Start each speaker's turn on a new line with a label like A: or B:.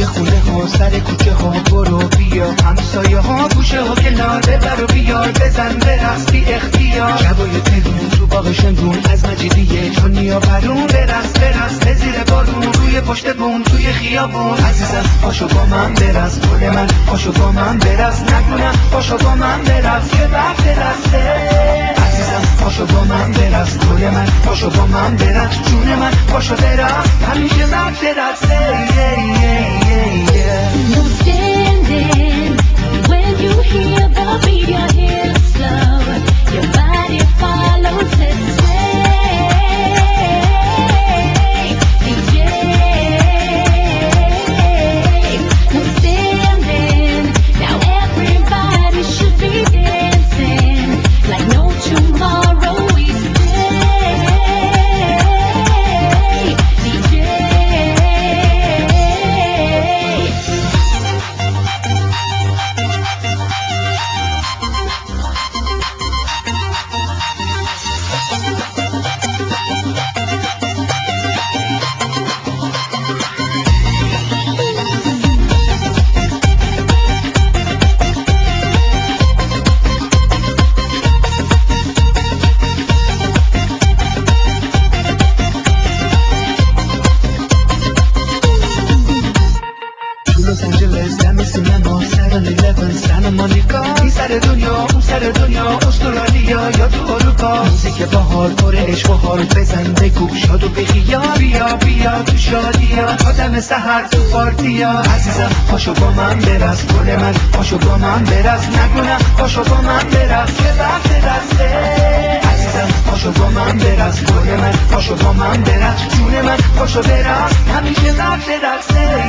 A: خونه ها سر کوچه ها برو بیا، همسایه ها گوشه ها کنار ببر و بیار، بزن برقص بی اختیار. شبای تهرون تو باغ شمرون از مجیدیه چونیا برون، برقص برقص به زیر بارون روی پشت بوم توی خیابون. عزیزم پاشو با من برقص، گل من پاشو با من برقص، نگونم پاشو با من برقص که وقت رسته. عزیزم پاشو با من برقص، گل من پاشو با من برقص، جون من پاشو برقص، همیشه وقت رسته.
B: No standing when you hear the beat, your hips slow, your body follows its sway. DJ, no standing, now everybody should be dancing like no tomorrow we stay. DJ.
A: لس آنجلس دم سینما، سران 11 سن مانیکا، این سر دنیا اون سر دنیا، استرالیا یا تو اروپا. موزیک باحال پر عشق و حال، بزن بگو شاد و بخیا، بیا بیا تو شادیا، آدم سحر تو پارتیا. عزیزم پاشو با من برقص، گل من پاشو با من برقص، نگونم پاشو با من برقص که وقت رسته. عزیزم پاشو با من برقص، گل من پاشو با من برقص، جون من پاشو برقص، همیشه وقت رسته.